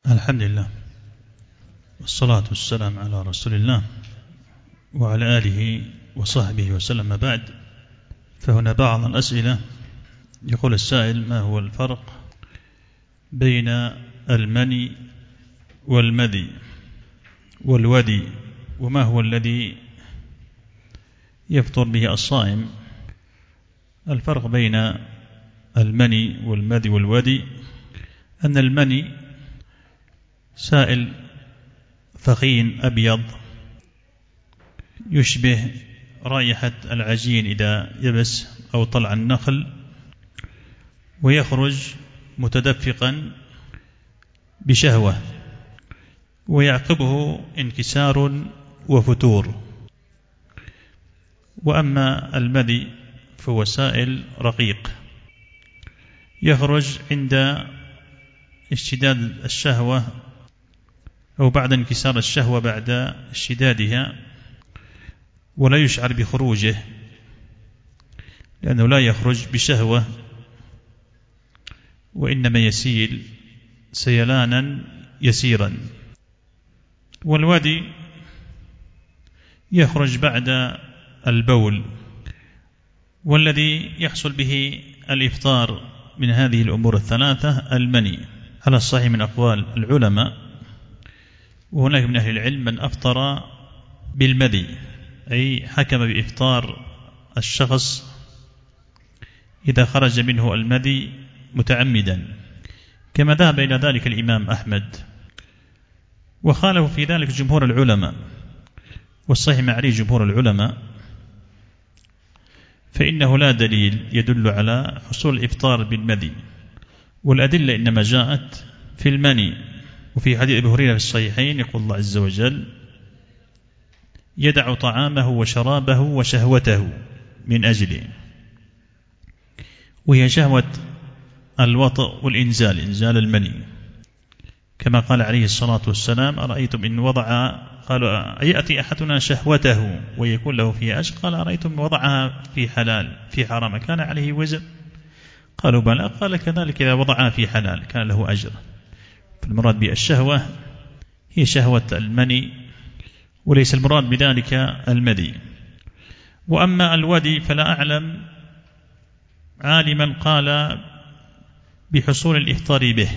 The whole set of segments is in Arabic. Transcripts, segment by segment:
الحمد لله والصلاة والسلام على رسول الله وعلى آله وصحبه وسلم. بعد، فهنا بعض الأسئلة. يقول السائل: ما هو الفرق بين المني والمذي والودي، وما هو الذي يفطر به الصائم؟ الفرق بين المني والمذي والودي أن المني سائل ثخين أبيض يشبه رائحة العجين إذا يبس أو طلع النخل، ويخرج متدفقا بشهوة، ويعقبه انكسار وفتور. وأما المذي فهو سائل رقيق يخرج عند اشتداد الشهوة أو بعد انكسار الشهوة بعد اشتدادها، ولا يشعر بخروجه لأنه لا يخرج بشهوة، وإنما يسيل سيلانا يسيرا. والودي يخرج بعد البول، والذي يحصل به الإفطار من هذه الأمور الثلاثة المني على الصحيح من أقوال العلماء. وهناك من أهل العلم من أفطر بالمذي، أي حكم بإفطار الشخص إذا خرج منه المذي متعمدا، كما ذهب إلى ذلك الإمام أحمد، وخالف في ذلك جمهور العلماء. والصحيح ما عليه جمهور العلماء فإنه لا دليل يدل على حصول الإفطار بالمذي، والأدلة إنما جاءت في المني. وفي حديث أبي هريرة في الصحيحين يقول الله عز وجل: يدع طعامه وشرابه وشهوته من أجله، وهي شهوة الوطء والإنزال، إنزال المني، كما قال عليه الصلاة والسلام: أرأيتم إن وضع، قالوا أيأتي أحدنا شهوته ويكون له فيها أجر؟ قال: أرأيتم إن وضعها في حلال في حرام كان عليه وزر؟ قالوا بلى. قال: كذلك إذا وضعها في حلال كان له أجر. فالمراد بالشهوة هي شهوة المني، وليس المراد بذلك المذي. وأما الودي فلا أعلم عالما قال بحصول الإفطار به،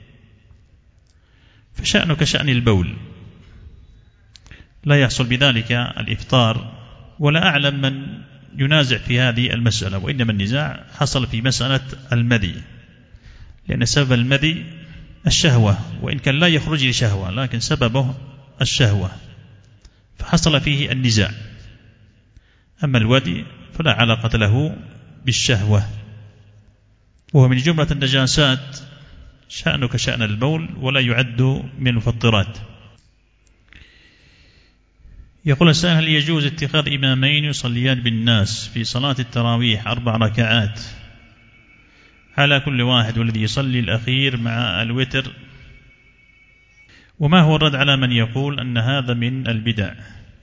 فشأنه كشأن البول، لا يحصل بذلك الإفطار. ولا أعلم من ينازع في هذه المسألة، وإنما النزاع حصل في مسألة المذي، لأن سبب المذي الشهوة، وإن كان لا يخرج لشهوة لكن سببه الشهوة، فحصل فيه النزاع. أما الودي فلا علاقة له بالشهوة، وهو من جملة النجاسات، شأنه كشأن البول ولا يعد من المفطرات. يقول السائل: هل يجوز اتخاذ إمامين يصليان بالناس في صلاة التراويح 4 ركعات على كل واحد، والذي يصلي الأخير مع الوتر؟ وما هو الرد على من يقول أن هذا من البدع؟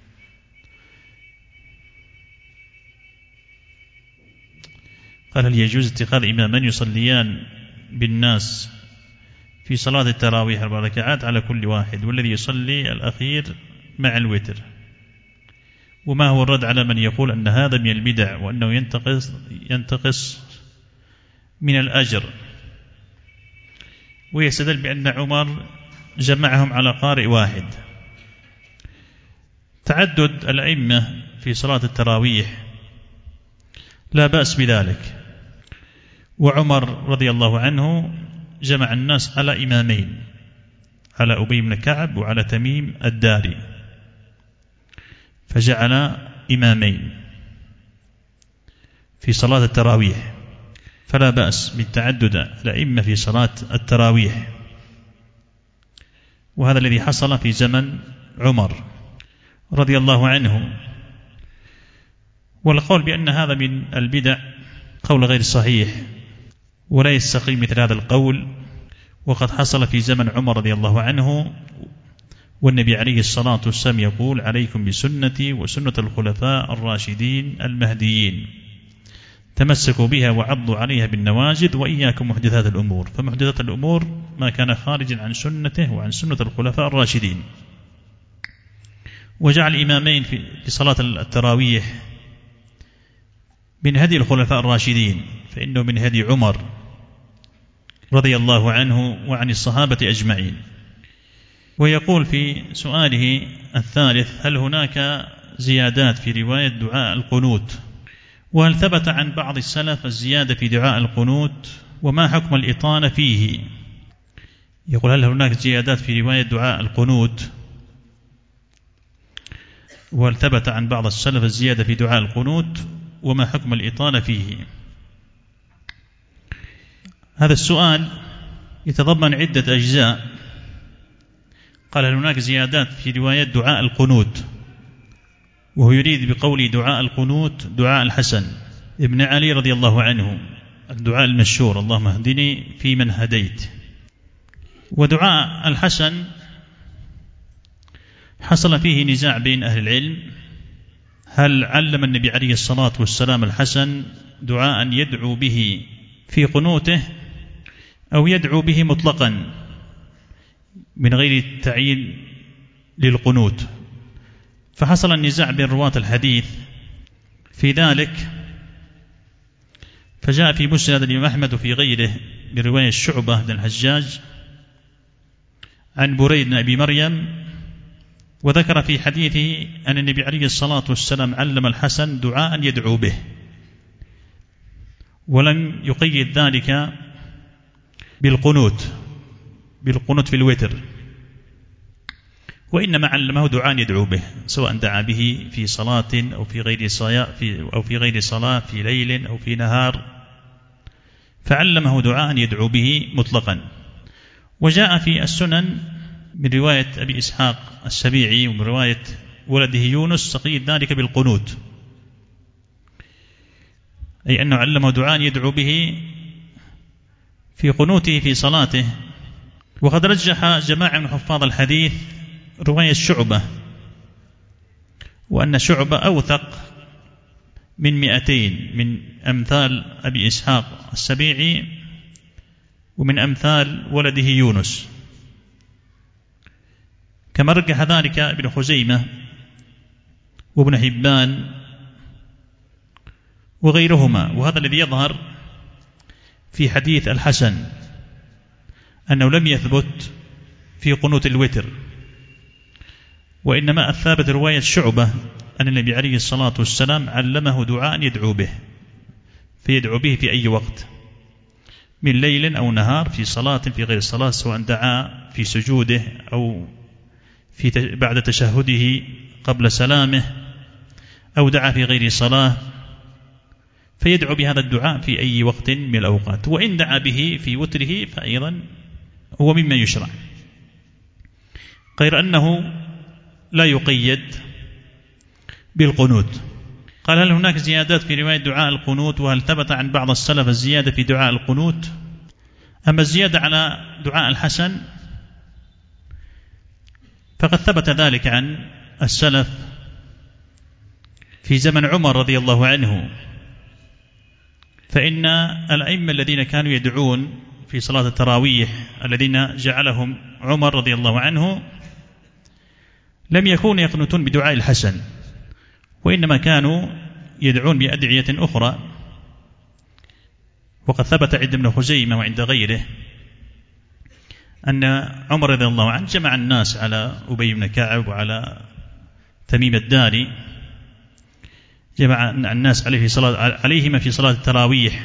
قال: هل يجوز اتخاذ إمامين يصليان بالناس في صلاة التراويح 4 ركعات على كل واحد، والذي يصلي الأخير مع الوتر؟ وما هو الرد على من يقول أن هذا من البدع وأنه ينتقص من الأجر؟ ويستدل بأن عمر جمعهم على قارئ واحد. تعدد الأئمة في صلاة التراويح لا بأس بذلك، وعمر رضي الله عنه جمع الناس على إمامين، على أبي بن كعب وعلى تميم الداري، فجعل إمامين في صلاة التراويح، فلا بأس بالتعدد الأئمة في صلاة التراويح. وهذا الذي حصل في زمن عمر رضي الله عنه. والقول بأن هذا من البدع قول غير صحيح، ولا يستقيم مثل هذا القول، وقد حصل في زمن عمر رضي الله عنه، والنبي عليه الصلاة والسلام يقول: عليكم بسنتي وسنة الخلفاء الراشدين المهديين، تمسكوا بها وعضوا عليها بالنواجذ، وإياكم محدثات الأمور، فمحدثات الأمور ما كان خارجا عن سنته وعن سنة الخلفاء الراشدين. وجعل الإمامين في صلاة التراويح من هدي الخلفاء الراشدين، فإنه من هدي عمر رضي الله عنه وعن الصحابة أجمعين. ويقول في سؤاله الثالث: هل هناك زيادات في رواية دعاء القنوت؟ وهل ثبت عن بعض السلف الزيادة في دعاء القنوت؟ وما حكم الإطالة فيه؟ يقول: هل هناك زيادات في رواية دعاء القنوت؟ وهل ثبت عن بعض السلف الزيادة في دعاء القنوت؟ وما حكم الإطالة فيه؟ هذا السؤال يتضمن عدة أجزاء. قال: هل هناك زيادات في رواية دعاء القنوت؟ وهو يريد بقول دعاء القنوت دعاء الحسن ابن علي رضي الله عنه، الدعاء المشهور: اللهم اهدني فيمن هديت. ودعاء الحسن حصل فيه نزاع بين أهل العلم: هل علم النبي عليه الصلاة والسلام الحسن دعاء يدعو به في قنوته، أو يدعو به مطلقا من غير تعيين للقنوت؟ فحصل النزاع بين رواة الحديث في ذلك، فجاء في مسند الإمام أحمد وفي غيره برواية شعبة بن الحجاج عن بريد بن أبي مريم، وذكر في حديثه أن النبي عليه الصلاة والسلام علم الحسن دعاء يدعو به، ولم يقيد ذلك بالقنوت في الوتر، وإنما علمه دعاء يدعو به، سواء دعا به في صلاة أو في غير صلاة، في ليل أو في نهار، فعلمه دعاء يدعو به مطلقا. وجاء في السنن من رواية أبي إسحاق السبيعي ومن رواية ولده يونس تقييد ذلك بالقنوت، أي أنه علمه دعاء يدعو به في قنوته في صلاته. وقد رجح جماعة من حفاظ الحديث رواية شعبة، وأن شعبة أوثق من 200 من أمثال أبي إسحاق السبيعي ومن أمثال ولده يونس، كما رجح ذلك ابن خزيمة وابن حبان وغيرهما. وهذا الذي يظهر في حديث الحسن أنه لم يثبت في قنوت الوتر، وإنما الثابت رواية شعبة أن النبي عليه الصلاة والسلام علمه دعاء يدعو به، فيدعو به في أي وقت من ليل أو نهار، في صلاة في غير صلاة، سواء دعا في سجوده أو بعد تشهده قبل سلامه، أو دعا في غير صلاة، فيدعو بهذا الدعاء في أي وقت من الأوقات. وإن دعا به في وتره فأيضا هو مما يشرع، غير أنه لا يقيد بالقنوت. قال: هل هناك زيادات في رواية دعاء القنوت؟ وهل ثبت عن بعض السلف الزيادة في دعاء القنوت؟ أما الزيادة على دعاء الحسن فقد ثبت ذلك عن السلف في زمن عمر رضي الله عنه، فإن الأئمة الذين كانوا يدعون في صلاة التراويح الذين جعلهم عمر رضي الله عنه لم يكونوا يقنتون بدعاء الحسن، وإنما كانوا يدعون بأدعية أخرى. وقد ثبت عند ابن خزيمة وعند غيره أن عمر رضي الله عنه جمع الناس على أبي بن كعب وعلى تميم الداري، جمع الناس عليهما في صلاة التراويح،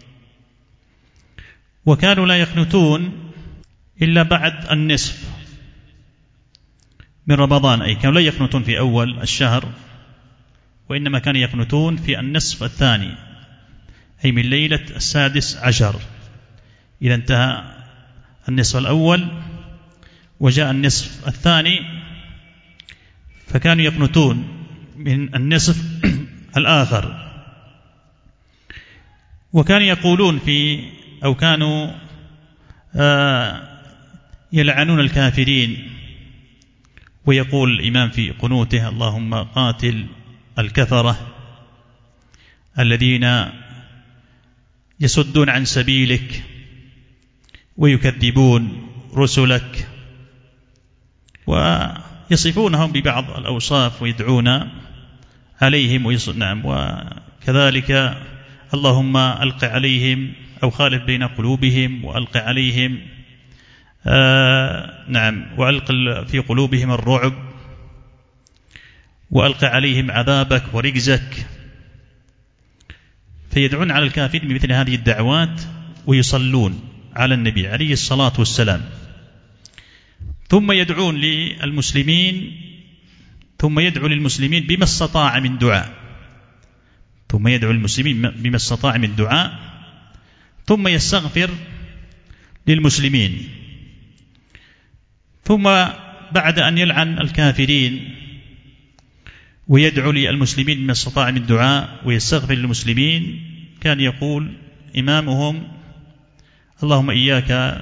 وكانوا لا يقنتون إلا بعد النصف من رمضان، أي كانوا لا يقنتون في أول الشهر، وإنما كانوا يقنتون في النصف الثاني، أي من ليلة 16 إذا انتهى النصف الأول وجاء النصف الثاني، فكانوا يقنتون من النصف الآخر. وكانوا يقولون كانوا يلعنون الكافرين، ويقول الإمام في قنوته: اللهم قاتل الكفرة الذين يصدون عن سبيلك ويكذبون رسلك، ويصفونهم ببعض الأوصاف ويدعون عليهم وكذلك اللهم ألق عليهم أو خالف بين قلوبهم وألق عليهم وألق في قلوبهم الرعب وألق عليهم عذابك ورجزك. فيدعون على الكافرين بمثل هذه الدعوات ويصلون على النبي عليه الصلاة والسلام، ثم يدعون للمسلمين، ثم يدعو للمسلمين بما استطاع من دعاء، ثم يدعو للمسلمين بما استطاع من دعاء، ثم يستغفر للمسلمين، ثم بعد أن يلعن الكافرين ويدعو للمسلمين بما استطاع من دعاء ويستغفر للمسلمين، كان يقول إمامهم: اللهم إياك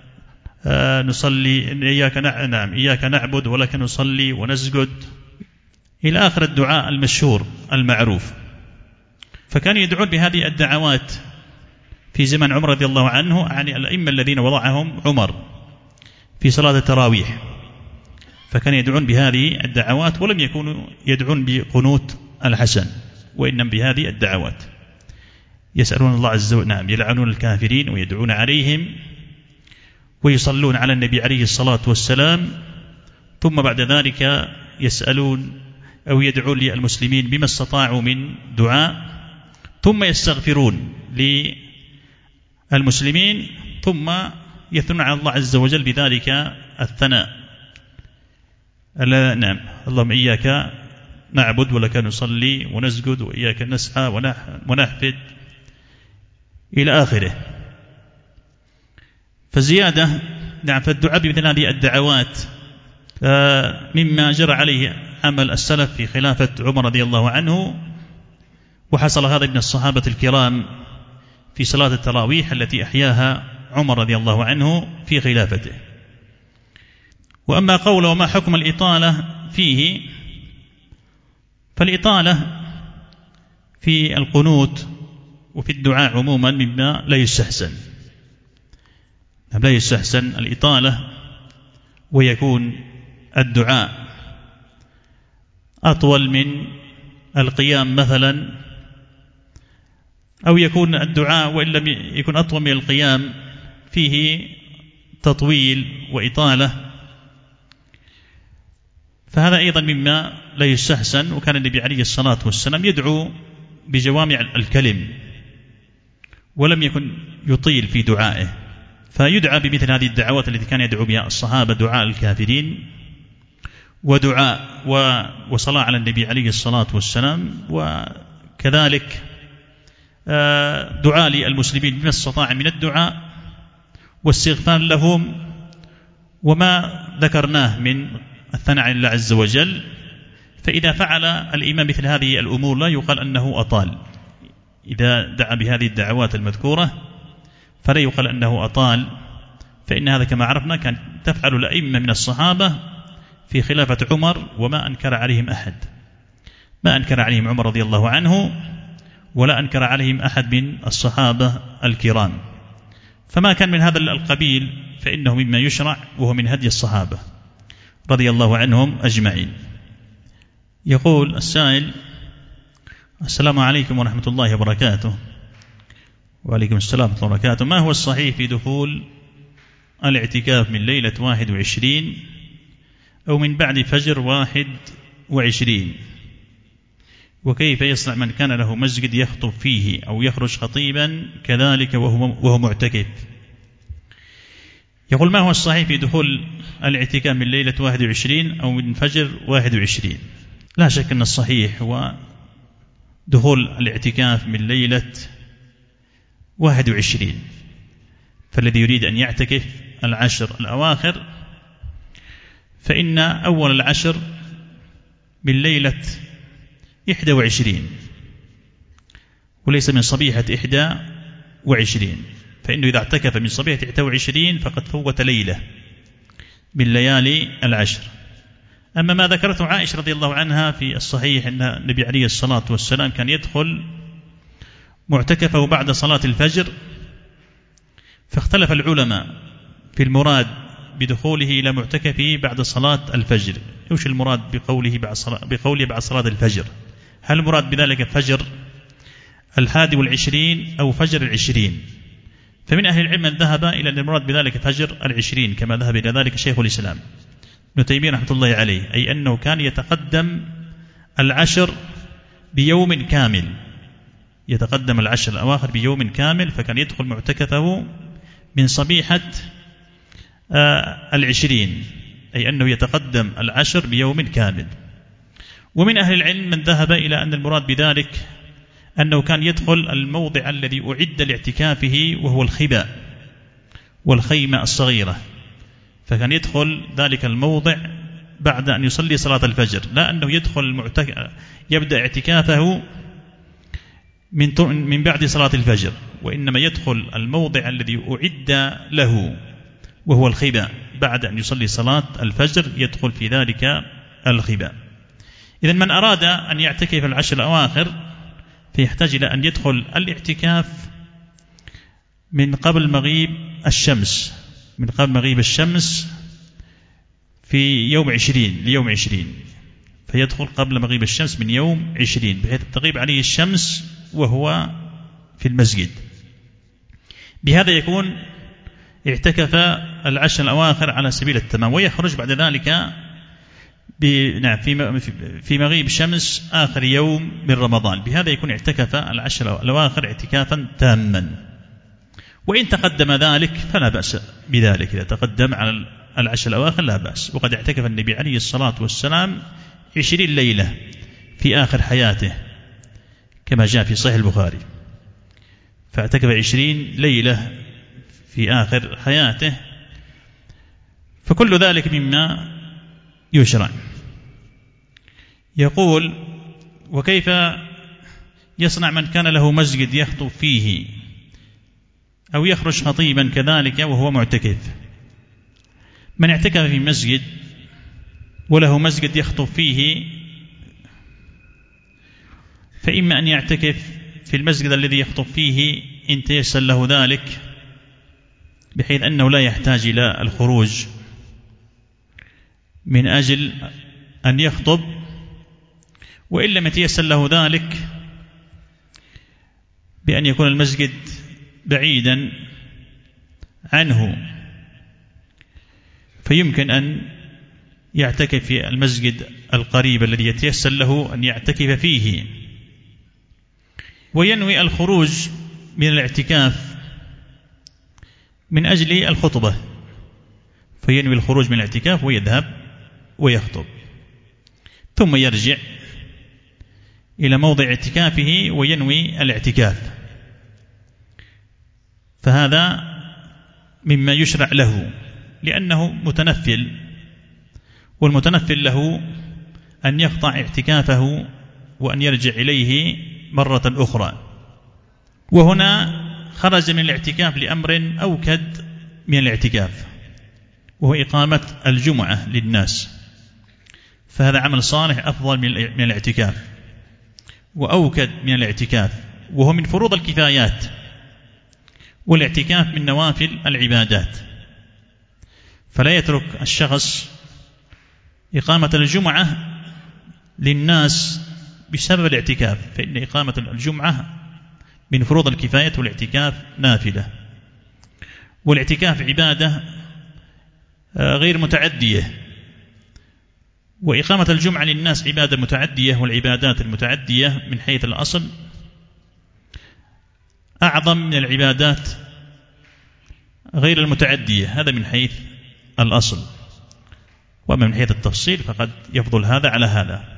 نصلي، إياك نعبد ولك نصلي ونسجد، إلى آخر الدعاء المشهور المعروف. فكانوا يدعون بهذه الدعوات في زمن عمر رضي الله عنه، يعني الأئمة الذين وضعهم عمر في صلاة التراويح، فكانوا يدعون بهذه الدعوات، ولم يكونوا يدعون بقنوت الحسن، وإنما بهذه الدعوات يسألون الله عز وجل، يلعنون الكافرين ويدعون عليهم ويصلون على النبي عليه الصلاة والسلام، ثم بعد ذلك يسألون أو يدعون للمسلمين بما استطاعوا من دعاء، ثم يستغفرون للمسلمين، ثم يثنون على الله عز وجل بذلك الثناء: اللهم إياك نعبد ولك نصلي ونسجد وإياك نسعى ونحفد إلى آخره. فالزيادة فالدعاء بمثل هذه الدعوات مما جرى عليه عمل السلف في خلافة عمر رضي الله عنه، وحصل هذا من الصحابة الكرام في صلاة التراويح التي أحياها عمر رضي الله عنه في خلافته. وأما قوله وما حكم الإطالة فيه، فالإطالة في القنوت وفي الدعاء عموما مما لا يستحسن، لا يستحسن الإطالة، ويكون الدعاء أطول من القيام مثلا، أو يكون الدعاء وإن لم يكن أطول من القيام فيه تطويل وإطالة، فهذا أيضا مما لا يستحسن. وكان النبي عليه الصلاة والسلام يدعو بجوامع الكلم، ولم يكن يطيل في دعائه، فيدعى بمثل هذه الدعوات التي كان يدعو بها الصحابة: دعاء الكافرين، ودعاء وصلاة على النبي عليه الصلاة والسلام، وكذلك دعاء للمسلمين بما استطاع من الدعاء واستغفار لهم، وما ذكرناه من الثناء على الله عز وجل. فإذا فعل الإمام مثل هذه الأمور لا يقال أنه أطال، إذا دعا بهذه الدعوات المذكورة فلا يقال أنه أطال، فإن هذا كما عرفنا كان تفعل الأئمة من الصحابة في خلافة عمر، وما أنكر عليهم أحد، ما أنكر عليهم عمر رضي الله عنه، ولا أنكر عليهم أحد من الصحابة الكرام. فما كان من هذا القبيل فإنه مما يشرع، وهو من هدي الصحابة رضي الله عنهم أجمعين. يقول السائل: السلام عليكم ورحمة الله وبركاته. وعليكم السلام ورحمة الله وبركاته. ما هو الصحيح في دخول الاعتكاف من ليلة 21 أو من بعد فجر 21؟ وكيف يصنع من كان له مسجد يخطب فيه أو يخرج خطيبا كذلك وهو معتكف؟ يقول: ما هو الصحيح في دخول الاعتكاف من ليلة 21 أو من فجر 21؟ لا شك أن الصحيح هو دخول الاعتكاف من ليلة 21، فالذي يريد أن يعتكف العشر الأواخر فإن أول العشر من ليلة 21 وليس من صبيحة 21، فإنه إذا اعتكف من صبيحة 21 فقد فوت ليلة من ليالي العشر. أما ما ذكرته عائشة رضي الله عنها في الصحيح أن النبي عليه الصلاة والسلام كان يدخل معتكفه بعد صلاة الفجر، فاختلف العلماء في المراد بدخوله إلى معتكفه بعد صلاة الفجر. إيش المراد بقوله بعد صلاة الفجر؟ هل المراد بذلك فجر 21 أو فجر 20؟ فمن أهل العلم من ذهب إلى أن المراد بذلك فجر 20 كما ذهب إلى ذلك شيخ الإسلام ابن تيمية رحمة الله عليه، أي أنه كان يتقدم العشر بيوم كامل، يتقدم العشر الأواخر بيوم كامل، فكان يدخل معتكفه من صبيحة 20، أي أنه يتقدم العشر بيوم كامل. ومن أهل العلم من ذهب إلى أن المراد بذلك أنه كان يدخل الموضع الذي أعد لاعتكافه وهو الخباء والخيمة الصغيرة، فكان يدخل ذلك الموضع بعد أن يصلي صلاة الفجر، لا أنه يدخل يبدأ اعتكافه من بعد صلاة الفجر، وإنما يدخل الموضع الذي أعد له وهو الخباء بعد أن يصلي صلاة الفجر، يدخل في ذلك الخباء. إذن من أراد أن يعتكف العشر الأواخر فيحتاج إلى أن يدخل الاعتكاف من قبل مغيب الشمس، من قبل مغيب الشمس في يوم 20 ليوم 20، فيدخل قبل مغيب الشمس من يوم 20 بحيث تغيب عليه الشمس وهو في المسجد. بهذا يكون اعتكف العشر الأواخر على سبيل التمام، ويخرج بعد ذلك في مغيب الشمس آخر يوم من رمضان، بهذا يكون اعتكف العشر الأواخر اعتكافا تاما. وإن تقدم ذلك فلا بأس بذلك، إذا تقدم على العشر الأواخر لا بأس. وقد اعتكف النبي عليه الصلاة والسلام 20 ليلة في آخر حياته كما جاء في صحيح البخاري، فاعتكف 20 ليلة في آخر حياته، فكل ذلك مما يشرع. يقول: وكيف يصنع من كان له مسجد يخطب فيه أو يخرج خطيبا كذلك وهو معتكف؟ من اعتكف في مسجد وله مسجد يخطب فيه فإما أن يعتكف في المسجد الذي يخطب فيه إن تيسر له ذلك، بحيث أنه لا يحتاج إلى الخروج من أجل أن يخطب، وإن لم يتيسر له ذلك بأن يكون المسجد بعيدا عنه، فيمكن أن يعتكف في المسجد القريب الذي يتيسر له أن يعتكف فيه، وينوي الخروج من الاعتكاف من أجل الخطبة، فينوي الخروج من الاعتكاف ويذهب ويخطب، ثم يرجع إلى موضع اعتكافه وينوي الاعتكاف، فهذا مما يشرع له لأنه متنفل، والمتنفل له أن يقطع اعتكافه وأن يرجع إليه مرة أخرى. وهنا خرج من الاعتكاف لأمر أوكد من الاعتكاف، وهو إقامة الجمعة للناس، فهذا عمل صالح أفضل من الاعتكاف وأوكد من الاعتكاف، وهو من فروض الكفايات، والاعتكاف من نوافل العبادات، فلا يترك الشخص إقامة الجمعة للناس بسبب الاعتكاف، فإن إقامة الجمعة من فروض الكفاية والاعتكاف نافلة، والاعتكاف عبادة غير متعدية، وإقامة الجمعة للناس عبادة متعدية، والعبادات المتعدية من حيث الأصل أعظم من العبادات غير المتعدية، هذا من حيث الأصل، وأما من حيث التفصيل فقد يفضل هذا على هذا.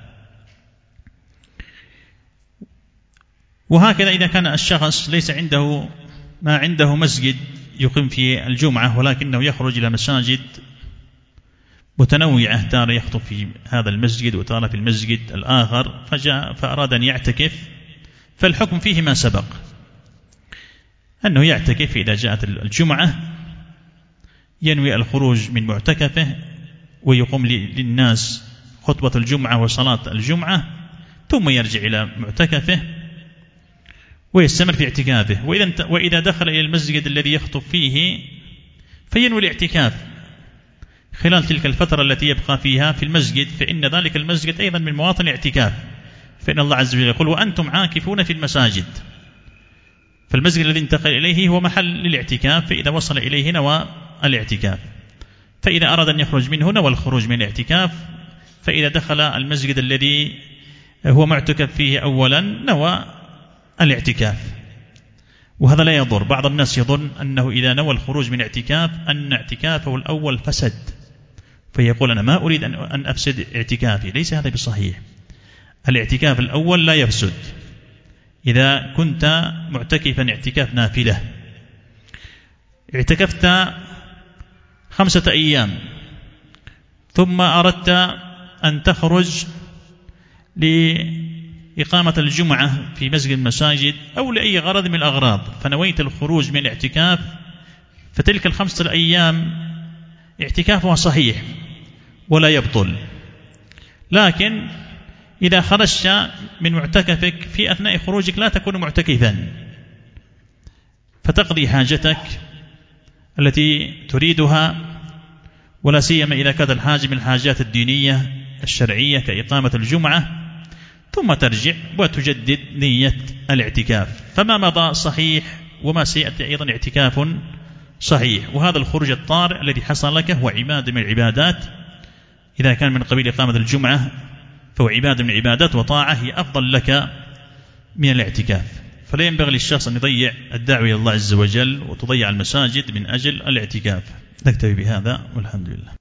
وهكذا إذا كان الشخص ليس عنده مسجد يقيم فيه الجمعة، ولكنه يخرج إلى مساجد متنوعة، تارة يخطب في هذا المسجد وتارة في المسجد الآخر، فأراد أن يعتكف، فالحكم فيه ما سبق، أنه يعتكف إذا جاءت الجمعة ينوي الخروج من معتكفه ويقوم للناس خطبة الجمعة وصلاة الجمعة، ثم يرجع إلى معتكفه ويستمر في اعتكافه. وإذا دخل إلى المسجد الذي يخطب فيه فينوي الاعتكاف خلال تلك الفترة التي يبقى فيها في المسجد، فإن ذلك المسجد أيضا من مواطن الاعتكاف، فإن الله عز وجل يقول وأنتم عاكفون في المساجد، فالمسجد الذي انتقل إليه هو محل للاعتكاف، فإذا وصل إليه نوى الاعتكاف، فإذا أراد أن يخرج منه نوى الخروج من الاعتكاف، فإذا دخل المسجد الذي هو معتكف فيه أولا نوى الاعتكاف. وهذا لا يضر. بعض الناس يظن أنه إذا نوى الخروج من اعتكاف أن اعتكافه الأول فسد، فيقول أنا ما أريد أن أفسد اعتكافي. ليس هذا بصحيح. الاعتكاف الأول لا يفسد. إذا كنت معتكفا اعتكاف نافلة، اعتكفت 5 أيام ثم أردت أن تخرج لإقامة الجمعة في مسجد المساجد أو لأي غرض من الأغراض، فنويت الخروج من الاعتكاف، فتلك 5 أيام اعتكافها صحيح ولا يبطل. لكن إذا خرجت من معتكفك في أثناء خروجك لا تكون معتكفا، فتقضي حاجتك التي تريدها، ولا سيما إذا كانت الحاجة من الحاجات الدينية الشرعية كإقامة الجمعة، ثم ترجع وتجدد نية الاعتكاف. فما مضى صحيح وما سيأتي أيضا اعتكاف صحيح. وهذا الخروج الطارئ الذي حصل لك هو عبادة من العبادات، إذا كان من قبيل إقامة الجمعة فهو عبادة من العبادات وطاعة هي أفضل لك من الاعتكاف. فلا ينبغي للشخص أن يضيع الدعوة إلى الله عز وجل وتضيع المساجد من أجل الاعتكاف. نكتفي بهذا والحمد لله.